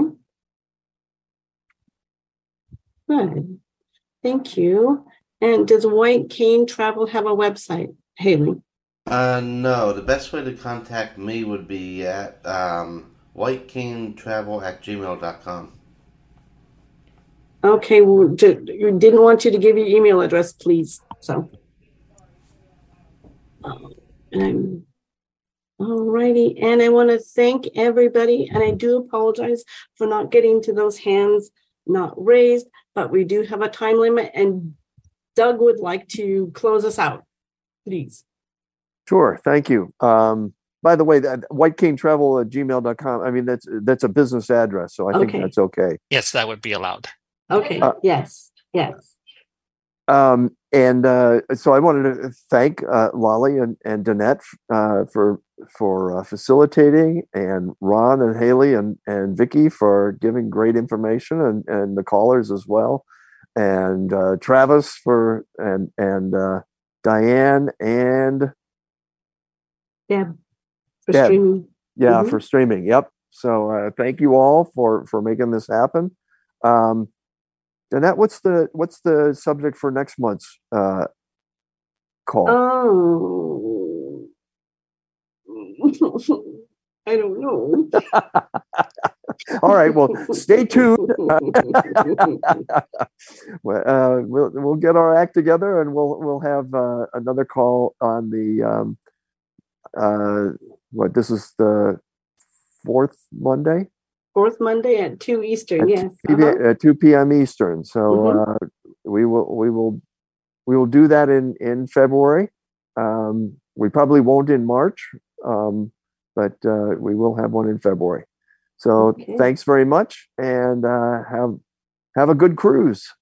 Good. Thank you. And does White Cane Travel have a website, Haley? Uh, no. The best way to contact me would be at um, white cane travel at gmail dot com. Okay, well, d- you didn't want you to give your email address, please. So, um, and all righty. And I want to thank everybody. And I do apologize for not getting to those hands not raised, but we do have a time limit. And Doug would like to close us out, please. Sure. Thank you. Um, by the way, that white cane travel at gmail dot com, I mean, that's that's a business address, so I Okay. think that's okay. Yes, that would be allowed. Okay. Uh, yes. Yes. Um, and uh, so I wanted to thank uh, Lolly and, and Danette uh, for for uh, facilitating, and Ron and Haley and, and Vicky for giving great information, and, and the callers as well, and uh, Travis for and and uh, Diane and Deb for Deb. streaming. Yeah, Mhm. for streaming. Yep. So uh, thank you all for for making this happen. Um, Danette, what's the what's the subject for next month's uh, call? Oh, I don't know. All right. Well, stay tuned. Well, uh, we'll we'll get our act together, and we'll we'll have uh, another call on the um, uh, what? This is the fourth Monday. Fourth Monday at two Eastern. At Yes. two, Uh-huh. at two p.m. Eastern. So Mhm. uh, we will we will we will do that in in February. Um, we probably won't in March, um, but uh, we will have one in February. So Okay. thanks very much, and uh, have have a good cruise.